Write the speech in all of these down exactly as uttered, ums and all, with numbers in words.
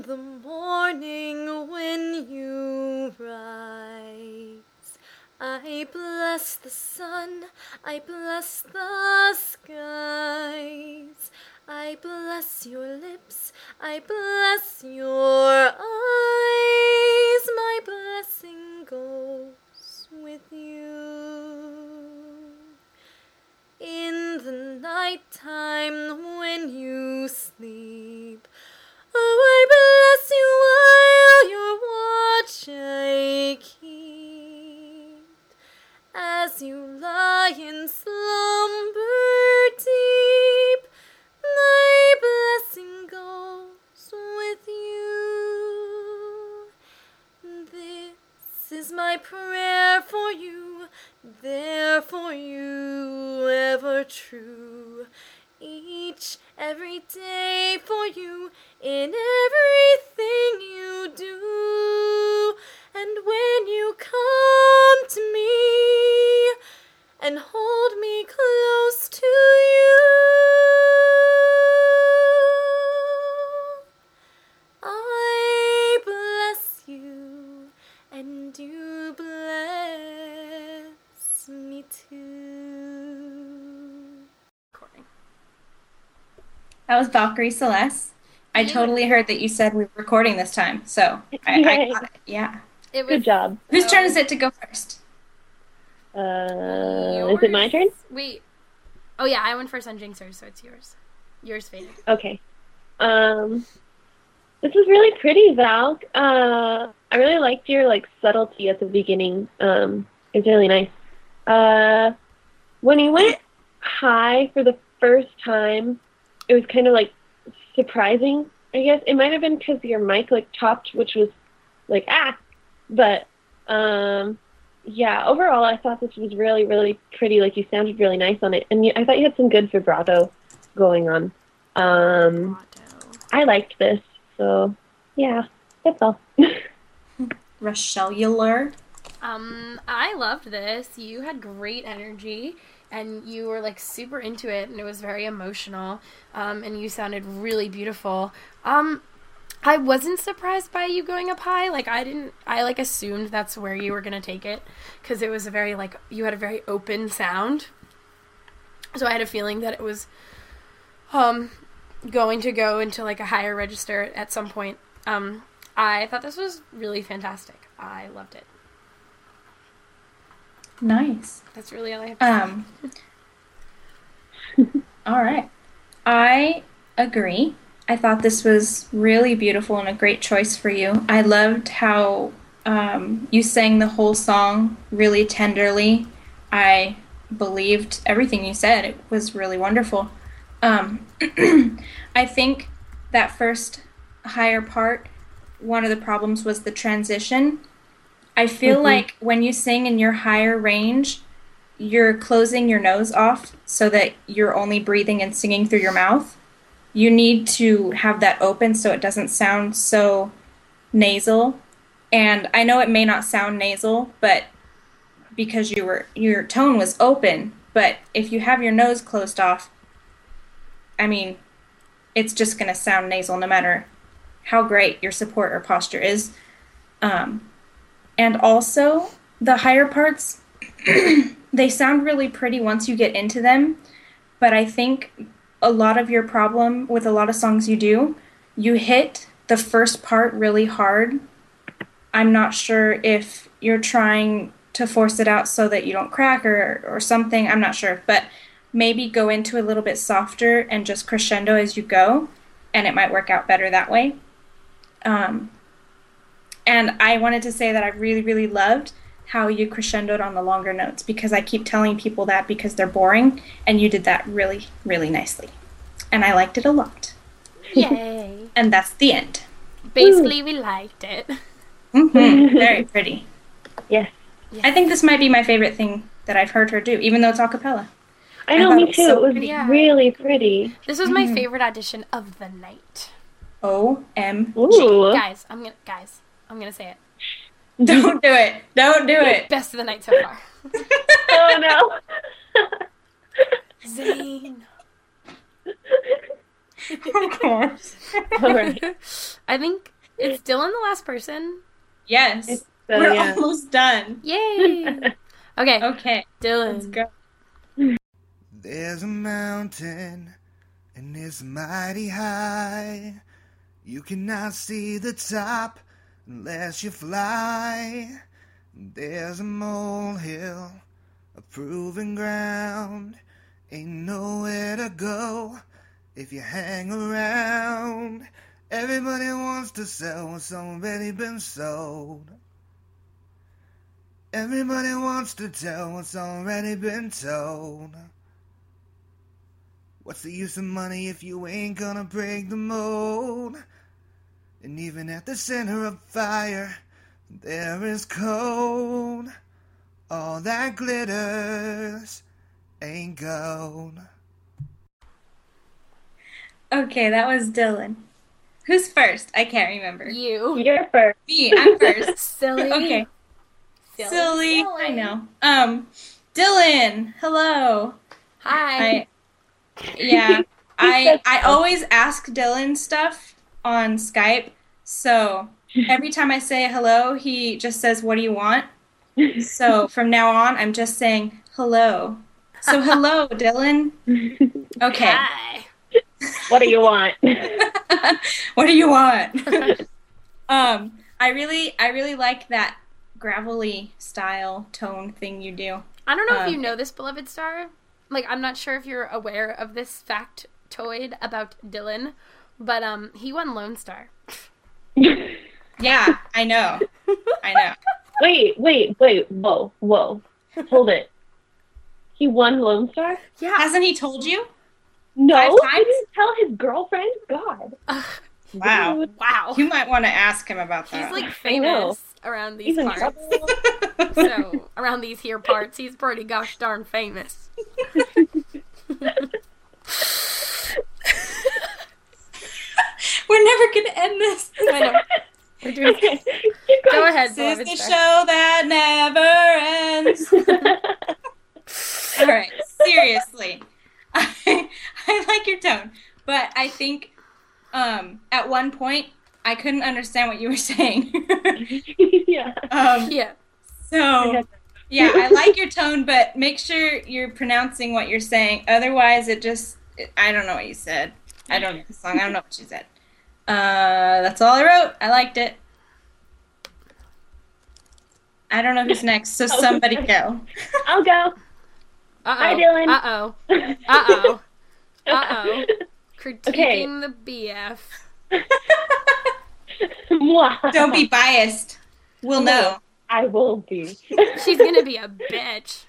the morning when you rise, I bless the sun, I bless the skies, I bless your lips, I bless your eyes, my blessing goes with you. In the nighttime when you sleep, oh, I bless you while your watch I keep. As you lie in slumber deep, my blessing goes with you. This is my prayer for you, there for you, ever true. Each, every day for you, in everything you do. And when you come to me and hold me close to you, I bless you and you bless me too. Recording. That was Valkyrie Celeste. I totally heard that you said we were recording this time, so I, I got it. Yeah. It was, Good job. Whose turn is it to go first? Uh, is it my turn? Wait. Oh yeah, I went first on Jinxers, so it's yours. Yours faded. Okay. Um, this is really pretty, Val. Uh, I really liked your like subtlety at the beginning. Um, it's really nice. Uh, when you went high for the first time, it was kind of like surprising. I guess it might have been because your mic like chopped, which was like ah, but um. Yeah, overall, I thought this was really, really pretty. Like, you sounded really nice on it. And you, I thought you had some good vibrato going on. Um, I liked this. So, yeah, that's all. Rochelle. Um, I loved this. You had great energy, and you were, like, super into it, and it was very emotional. Um, and you sounded really beautiful. Um... I wasn't surprised by you going up high. Like, I didn't, I, like, assumed that's where you were going to take it. Because it was a very, like, you had a very open sound. So I had a feeling that it was, um, going to go into, like, a higher register at some point. Um, I thought this was really fantastic. I loved it. Nice. That's really all I have to um, say. All right. I agree. I thought this was really beautiful and a great choice for you. I loved how um, you sang the whole song really tenderly. I believed everything you said. It was really wonderful. Um, I think that first higher part, one of the problems was the transition. I feel mm-hmm. like when you sing in your higher range, you're closing your nose off so that you're only breathing and singing through your mouth. You need to have that open so it doesn't sound so nasal. And I know it may not sound nasal, but because you were your tone was open, but if you have your nose closed off, I mean, it's just going to sound nasal no matter how great your support or posture is. Um, and also, the higher parts, they sound really pretty once you get into them, but I think a lot of your problem with a lot of songs you do, you hit the first part really hard. I'm not sure if you're trying to force it out so that you don't crack or, or something. I'm not sure. But maybe go into a little bit softer and just crescendo as you go, and it might work out better that way. Um, and I wanted to say that I really, really loved how you crescendoed on the longer notes, because I keep telling people that because they're boring, and you did that really, really nicely. And I liked it a lot. Yay. And that's the end. Basically, Ooh. We liked it. Mm-hmm. Very pretty. Yes. yes. I think this might be my favorite thing that I've heard her do, even though it's a cappella. I know, I me too. It was, so it was yeah. really pretty. This was my mm-hmm. favorite audition of the night. O M G. Ooh. Guys, I'm gonna, guys, I'm gonna say it. Don't do it. Don't do it. Best of the night so far. Oh, no. Zane. Of course. All right. I think Is Dylan the last person? Yes. So, We're yeah. almost done. Yay! Okay, Okay. Dylan. Let's go. There's a mountain, and it's mighty high. You cannot see the top unless you fly. There's a molehill, a proven ground. Ain't nowhere to go if you hang around. Everybody wants to sell what's already been sold. Everybody wants to tell what's already been told. What's the use of money if you ain't gonna break the mold? And even at the center of fire, there is cold. All that glitters ain't gold. Okay, that was Dylan. Who's first? I can't remember. You. You're first. Me, I'm first. Silly. Okay. Silly. Silly. Silly. I know. Um, Dylan, hello. Hi. I, yeah, I I always ask Dylan stuff on Skype, so every time I say hello, he just says, "What do you want?" So from now on, I'm just saying hello. So hello, Dylan. Okay. Hi. What do you want? What do you want? um, I really I really like that gravelly style tone thing you do. I don't know if Um, you know this, beloved star. Like, I'm not sure if you're aware of this factoid about Dylan, but um, he won Lone Star. Yeah, I know. I know. Wait, wait, wait. Whoa, whoa. Hold it. He won Lone Star? Yeah. Hasn't he told you? No, Five he times? didn't tell his girlfriend? God. Wow. Wow. You might want to ask him about that. He's like I know. famous around these He's in parts. trouble. So around these here parts, he's pretty gosh darn famous. We're never gonna end this. I know. We're doing. Okay, keep Go going. ahead, This beloved is the star. show that never ends. All right, seriously, I, I like your tone, but I think um, at one point I couldn't understand what you were saying. Yeah. um, Yeah. so yeah, I like your tone, but make sure you're pronouncing what you're saying. Otherwise, it just I don't know what you said. I don't know the song. I don't know what you said. Uh, that's all I wrote. I liked it. I don't know who's next, so somebody go. I'll go. Uh Hi, oh. Dylan. Uh oh. Uh oh. Uh oh. Critiquing Okay. the B F. Mwah. Don't be biased. We'll know. I will be. She's gonna be a bitch.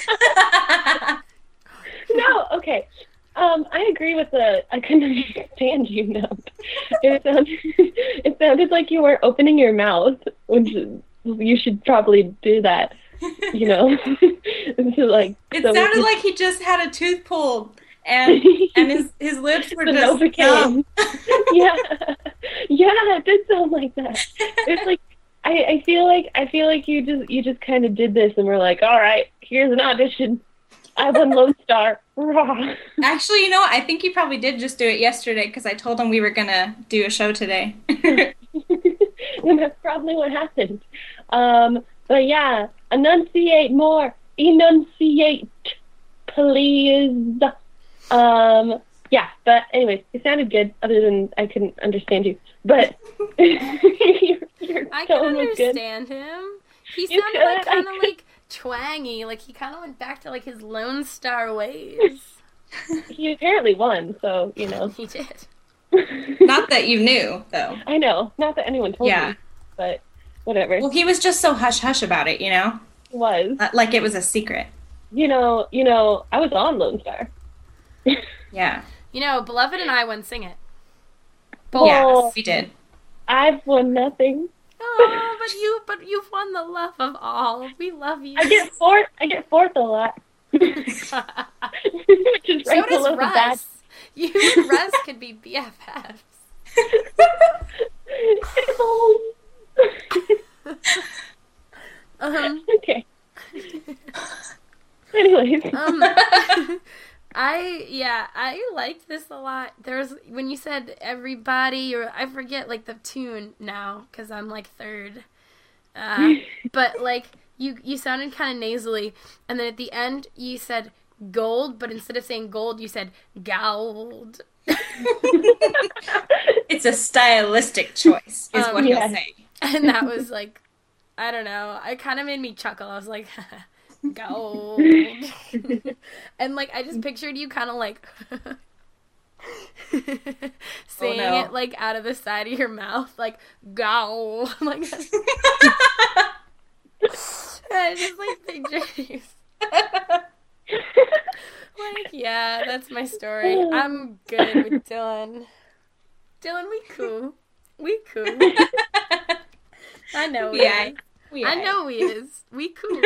No, okay. Um, I agree with the. I couldn't understand you. No, it sounded. It sounded like you weren't opening your mouth, which is- you should probably do that. You know, so like. It so sounded we like he just had a tooth pulled, and and his his lips were The just Novocaine. numb. yeah, yeah, it did sound like that. It's like I, I feel like I feel like you just you just kind of did this, and we're like, all right, here's an audition. I won Lone Star. Rah. Actually, you know what? I think you probably did just do it yesterday because I told him we were gonna do a show today. And that's probably what happened. Um, but yeah, enunciate more. Enunciate, please. Um, yeah, but anyways, it sounded good. Other than I couldn't understand you, but your, your I can tone was good. understand him. He You sounded like could, I kind of could. like twangy. Like he kind of went back to like his Lone Star ways. He apparently won, so you know. He did. Not that you knew, though. I know, not that anyone told Yeah. me, but whatever. Well, he was just so hush hush about it, you know, It was. Uh, like it was a secret. You know, you know, I was on Lone Star. Yeah. You know, Beloved and I won Sing It. Yeah, Oh. we did. I've won nothing. Oh, but you, but you've won the love of all. We love you. I get fourth. I get fourth a lot. Which is so right does below the bad. Russ. You and Russ could be B F Fs. Um. Okay. Anyways. Um. I Yeah, I liked this a lot. There was, when you said everybody, or I forget, like, the tune now, because I'm, like, third. Uh, but, like, you, you sounded kind of nasally, and then at the end, you said gold, but instead of saying gold, you said gold. It's a stylistic choice, is Um, what yeah. he'll say. And that was, like, I don't know, it kind of made me chuckle. I was like, gold. And, like, I just pictured you kind of, like, saying no. it, like, out of the side of your mouth, like, gold. Like, I just, like, pictured you. Like, yeah, that's my story. I'm good with Dylan. Dylan, we cool. We cool. I know he Yeah. is. We I are. know he is. We cool.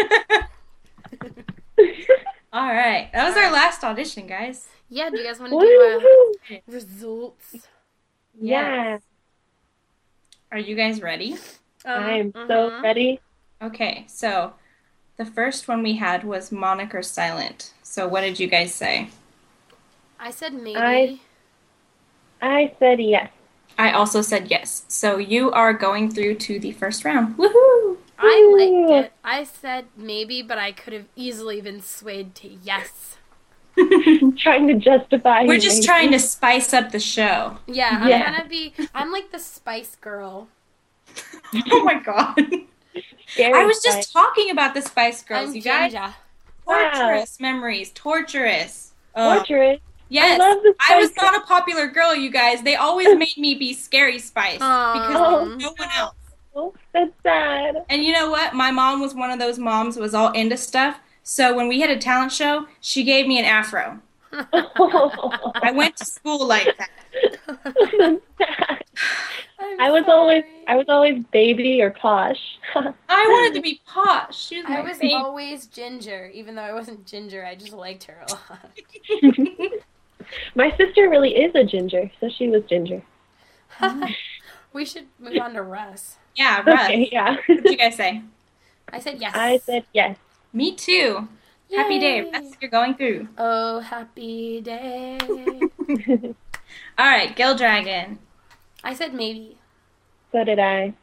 All right. That was our last audition, guys. Yeah, do you guys want to do Woo! uh, results? Yeah, Are you guys ready? Um, I'm so mhm. ready. Okay, so the first one we had was Moniker Silent. So what did you guys say? I said maybe. I- I said yes. I also said yes. So you are going through to the first round. Woohoo! I liked it. I said maybe, but I could have easily been swayed to yes. Trying to justify. We're his just name. trying to spice up the show. Yeah, I'm Yeah. gonna be. I'm like the Spice Girl. Oh my god. Scary I was spice. just talking about the Spice Girls, I'm you guys. Ginger. Torturous memories. Torturous. Ugh. Torturous. Yes. I love the I was Spice not a popular girl, you guys. They always made me be Scary Spice because Aw. there was no one else. Girls. That's sad. And you know what? My mom was one of those moms who was all into stuff. So when we had a talent show, she gave me an afro. I went to school like that. That's sad. I'm I was always sorry. I was always baby or posh. I wanted to be posh. She was my I was favorite. always Ginger, even though I wasn't Ginger. I just liked her a lot. My sister really is a ginger, so she was ginger. We should move on to Russ. Yeah, Russ. Okay, yeah. What did you guys say? I said yes. I said yes. Me too. Happy day, Yay. Russ. You're going through. Oh, happy day. All right, Gil Dragon. I said maybe. So did I.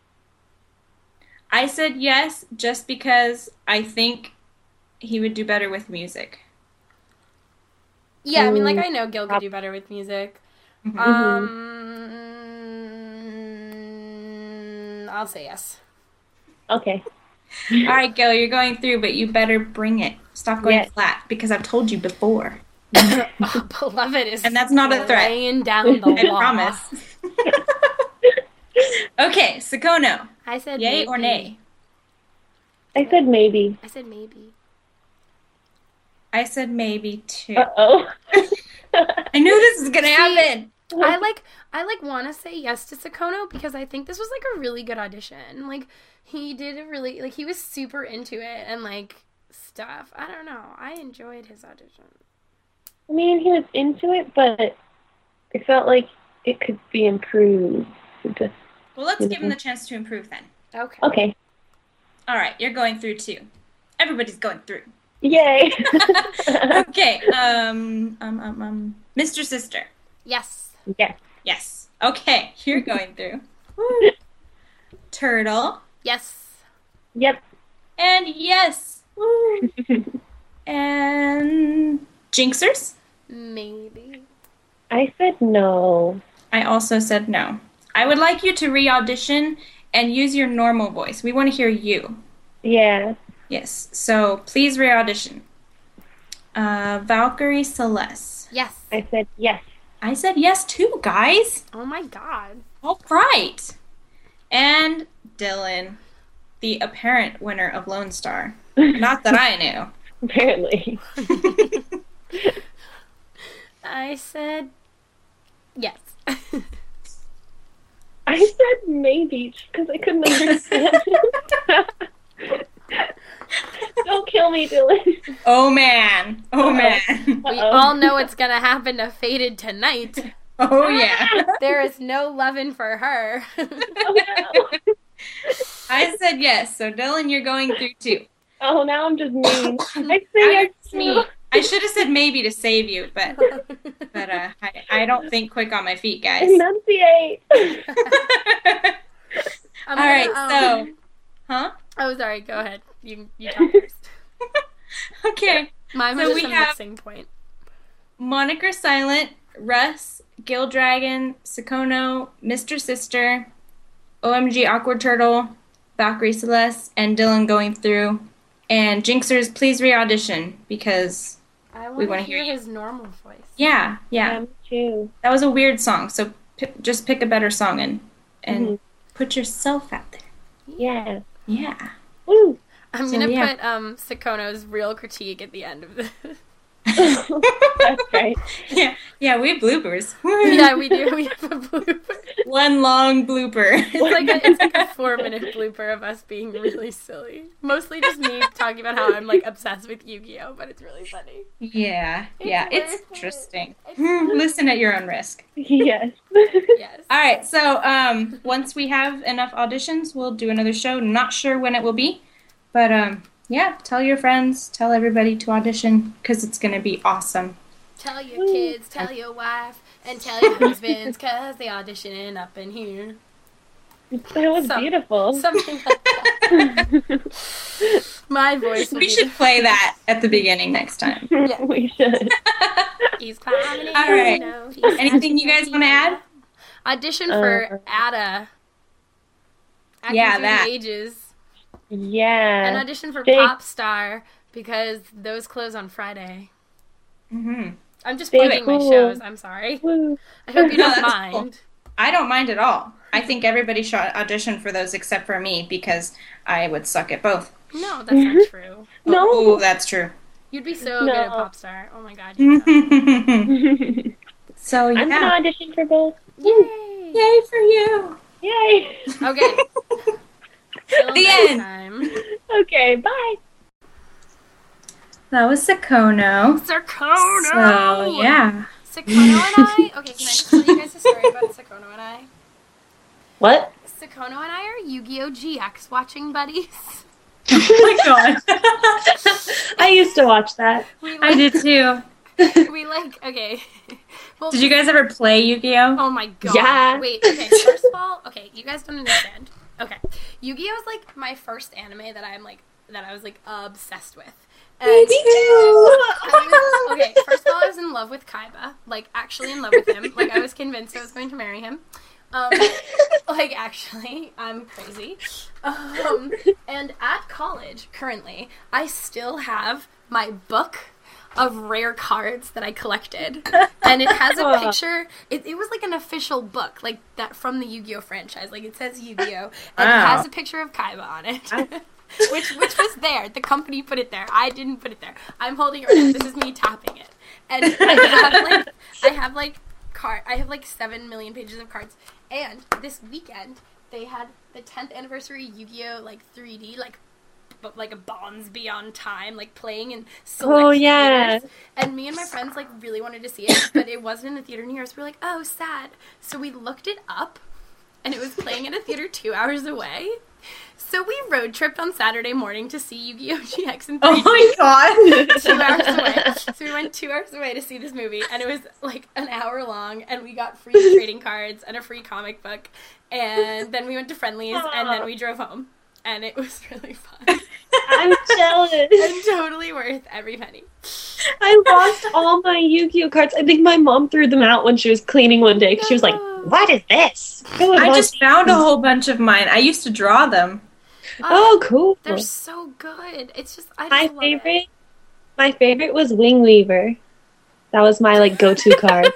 I said yes just because I think he would do better with music. Yeah, I mean, like, Mm. I know Gil could do better with music. Mhm. Um, I'll say yes. Okay. All right, Gil, you're going through, but you better bring it. Stop going Yes. flat because I've told you before. Oh, beloved is And that's not a threat. laying down the I law. promise. Okay, Sakono. I said Yay maybe. or nay? I said maybe. I said maybe. I said maybe too. Uh oh. I knew this was gonna See, happen. I like I like want to say yes to Sakono because I think this was like a really good audition. Like he did a really like he was super into it and like stuff. I don't know. I enjoyed his audition. I mean, he was into it, but it felt like it could be improved. Well, let's give him the chance to improve then. Okay. Okay. All right, you're going through too. Everybody's going through. Yay. Okay. Um. Um. Um. Um. Mister Sister. Yes. Yes. Yes. Okay, you're going through. Turtle. Yes. Yep. And yes. Woo. And Jinxers. Maybe. I said no. I also said no. I would like you to re-audition and use your normal voice. We want to hear you. Yeah. Yes. So please re-audition. Uh, Valkyrie Celeste. Yes. I said yes. I said yes too, guys. Oh my god. All right. And Dylan, the apparent winner of Lone Star. Not that I knew. Apparently. I said yes. I said maybe because I couldn't understand. Don't kill me, Dylan. Oh man. Oh man. We Uh-oh. all know what's gonna happen to Faded tonight. Oh yeah. There is no loving for her. Oh, no. I said yes. So Dylan, you're going through too. Oh, now I'm just mean. I say Now yes. you're me. I should have said maybe to save you, but but uh, I, I don't think quick on my feet, guys. Enunciate. I'm All right, gonna, so, um, huh? Oh, sorry. Go ahead. You you talk first. Okay. Mine was So just we a have- mixing point. Moniker Silent, Russ, Gil Dragon, Sakono, Mister Sister, O M G Awkward Turtle, Valkyrie Celeste, and Dylan going through. And Jinxers, please re-audition because, I We want wanna to hear hear you. his normal voice. yeah, yeah, Yeah, me too. that was a weird song. So p- just pick a better song and and Mhm. put yourself out there. Yeah. Yeah. Woo. I'm So, gonna yeah. put um Sakono's real critique at the end of this. That's great. Yeah, yeah, we have bloopers. Yeah, we do. We have a blooper. One long blooper. It's like a, it's like a four minute blooper of us being really silly. Mostly just me talking about how I'm like obsessed with Yu-Gi-Oh, but it's really funny. Yeah, It's yeah, worth it's it. interesting. It's Listen at your own risk. Yes. Yes. All right, so um, once we have enough auditions, we'll do another show. Not sure when it will be, but um, yeah, tell your friends, tell everybody to audition because it's gonna be awesome. Tell your kids, tell your wife, and tell your husbands, cause they auditioning up in here. That was Some- beautiful. Something like that. My voice will We be should play that at the beginning next time. Yeah. We should. He's climbing in All right. the snow. He's Anything you guys want to add? Audition for Uh, Ada. Acting Yeah, Through that. the Ages. And Yeah. audition for Big- Pop Star because those close on Friday. hmm I'm just Big plugging my cool. shows. I'm sorry. Woo. I hope you No, don't that's mind. cool. I don't mind at all. I think everybody should audition for those except for me because I would suck at both. No, that's not true. No. Oh, that's true. You'd be so No. good at Pop Star. Oh my god. You'd suck. So I'm gonna yeah, audition for both. Yay! yay for you. Yay. Okay. Till The next end. time. Okay, bye. That was Sakono. Sarkono! So yeah. Sakono and I. Okay, can I just tell you guys a story about Sakono and I? What? Sakono and I are Yu-Gi-Oh! G X watching buddies. Oh my god. I used to watch that. We I like, did too. We like. Okay. Well, Did you guys ever play Yu-Gi-Oh? Oh my god. Yeah. Wait, okay, first of all, okay, you guys don't understand. Okay. Yu-Gi-Oh! is like my first anime that I'm like that I was like obsessed with. And Me too. I was, okay, first of all I was in love with Kaiba. Like actually in love with him. Like I was convinced I was going to marry him. Um like actually, I'm crazy. Um and at college currently, I still have my book of rare cards that I collected. And it has a picture. It, it was like an official book, like that from the Yu-Gi-Oh franchise. Like it says Yu-Gi-Oh! And Wow. it has a picture of Kaiba on it. which which was there. The company put it there. I didn't put it there. I'm holding it right now. This is me tapping it. And I have like I have like card I have like seven million pages of cards. And this weekend they had the tenth anniversary Yu-Gi-Oh! Like three D, like but like a Bonds Beyond Time, like playing in select Oh, yeah. theaters. And me and my friends like really wanted to see it, but it wasn't in the theater near us. We were like, oh, sad. So we looked it up, and it was playing in a theater two hours away. So we road tripped on Saturday morning to see Yu-Gi-Oh! G X in three D. Oh my god. Two hours away. So we went two hours away to see this movie, and it was like an hour long, and we got free trading cards and a free comic book, and then we went to Friendly's, and then we drove home, and it was really fun. I'm jealous. And totally worth every penny. I lost all my Yu-Gi-Oh cards. I think my mom threw them out when she was cleaning one day because she was like, "What is this?" Who would I want just these?" found a whole bunch of mine. I used to draw them. Oh, cool. They're so good. It's just I just My love favorite, It. my favorite was Wing Weaver. That was my like go-to card.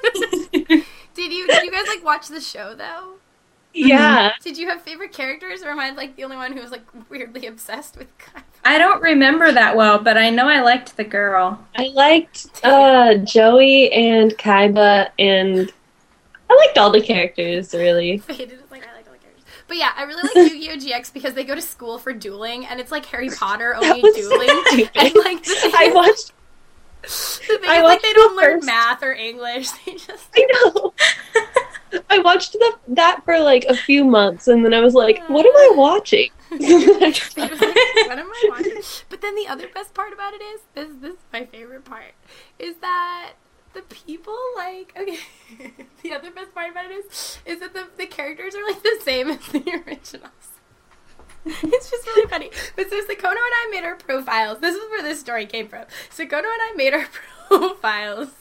Did you did you guys like watch the show though? Yeah. Did you have favorite characters, or am I like the only one who was like weirdly obsessed with Kaiba? I don't remember that well, but I know I liked the girl. I liked uh, Joey and Kaiba, and I liked all the characters, really. Faded is like I like all the characters. But yeah, I really like Yu-Gi-Oh! G X because they go to school for dueling, and it's like Harry Potter only was dueling. stupid. And like the thing I is- watched. the thing I is, like watched they don't the learn first- math or English. They just I know. I watched the, that for like a few months, and then I was like, "What am I watching?" It was like, what am I watching? But then the other best part about it is, this, this is my favorite part, is that the people, like, okay, the other best part about it is, is that the, the characters are, like, the same as the originals. It's just really funny. But so Sakono and I made our profiles. This is where this story came from. Sakono and I made our profiles.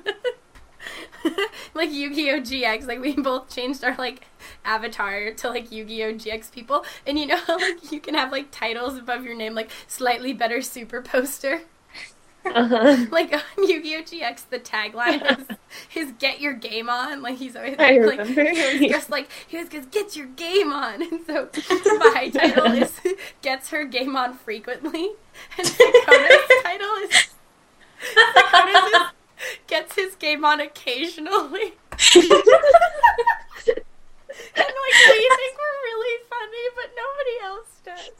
Like Yu-Gi-Oh! G X, like we both changed our like avatar to like Yu-Gi-Oh! G X people, and you know how like you can have like titles above your name, like slightly better super poster. Uh-huh. Like on Yu-Gi-Oh! G X, the tagline is, is "Get your game on." Like he's always I like, remember. he always just like he always goes, "Get your game on," and so my title is "Gets her game on frequently," and Sakona's title is Sakona's is "Gets his game on occasionally." And like we think we're really funny, but nobody else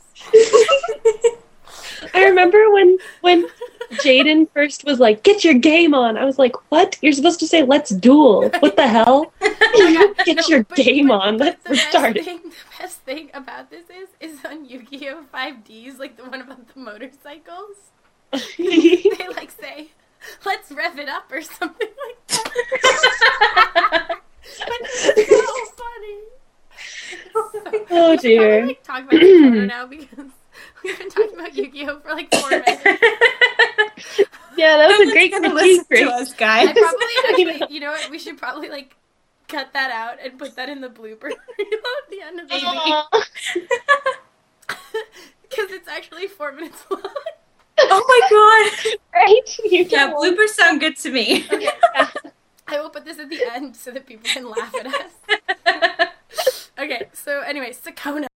does. I remember when when Jaden first was like, "Get your game on." I was like, "What? You're supposed to say let's duel. What the hell? Get No, your but- game but- on. but Let's the best restart it." thing- The best thing about this is, is on Yu-Gi-Oh! five Ds, like the one about the motorcycles, they like say, "Let's rev it up" or something like that. It's so funny. So, Oh, we should dear. Probably, like, talk about Sakono now because we've been talking about Yu-Gi-Oh! For like four minutes. Yeah, that was a great Gonna critique, listen to Grace. us, guys. I probably actually, you know what? We should probably like cut that out and put that in the blooper reel at the end of the video Aw. because it's actually four minutes long. Oh my god. Right? You Yeah, can- bloopers sound good to me. Okay, I will put this at the end so that people can laugh at us. Okay, so anyway, Sakona.